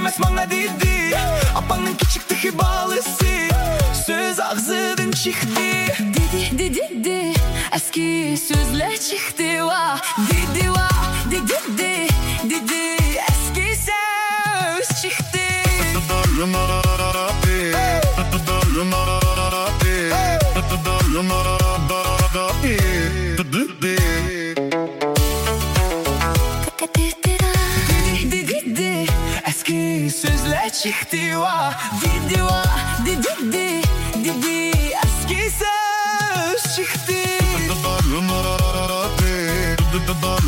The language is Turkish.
demez bana dedi. Apanın çıktı hibalısı, söz ağzından çıktı. Dedi eski sözler çıktı va. Dedi va, dedi eski söz çıktı. Dedi Eski sözler çıktı va. Dedi va, dedi Eski söz çıktı.